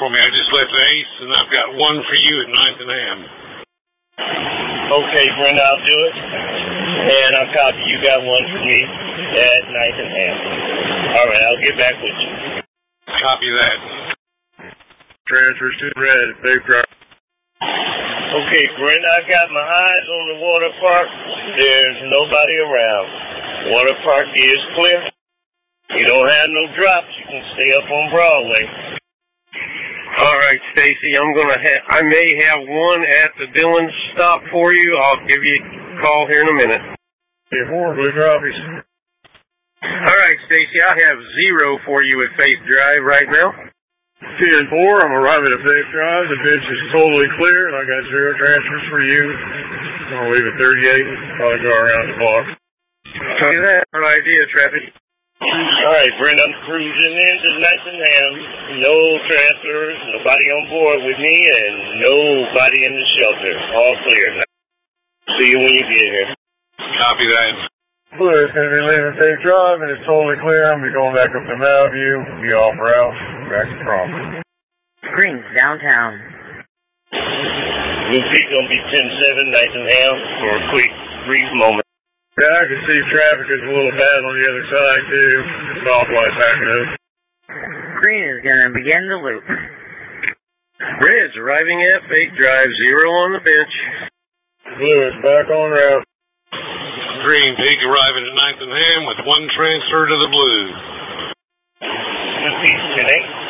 for me. I just left Ace, and I've got one for you at 9th and Ham. Okay, Brent, I'll do it. And I'll copy. You got one for me at 9th and Ham. All right, I'll get back with you. Copy that. Transfers to red, Big Drive. Okay, Brent, I got my eyes on the water park. There's nobody around. Water park is clear. You don't have no drops. You can stay up on Broadway. All right, Stacy, I may have one at the Dillon stop for you. I'll give you a call here in a minute. Yeah, 4 blue copies. All right, Stacy, I have 0 for you at Faith Drive right now. 10-4, I'm arriving at Faith Drive. The ditch is totally clear, and I got 0 transfers for you. I'm going to leave at 38. Probably go around the block. Copy that. Good idea, traffic. All right, Brent, I'm cruising into 9th and Ham. No transfers, nobody on board with me, and nobody in the shelter. All clear. See you when you get here. Copy that. Blue is going to be leaving Faith Drive, and it's totally clear. I'm going to be going back up to Mountain View, be off route, back to Crawford. Green's downtown. Blue Peak going to be 10-7, 9th and Ham, for a quick, brief moment. Yeah, I can see traffic is a little bad on the other side, too. Southwest Hackney. Green is going to begin the loop. Red's arriving at Faith Drive, 0 on the bench. Blue is back on route. Green Peak arriving at 9th and Ham with 1 transfer to the blue. Blue Peak 10-8.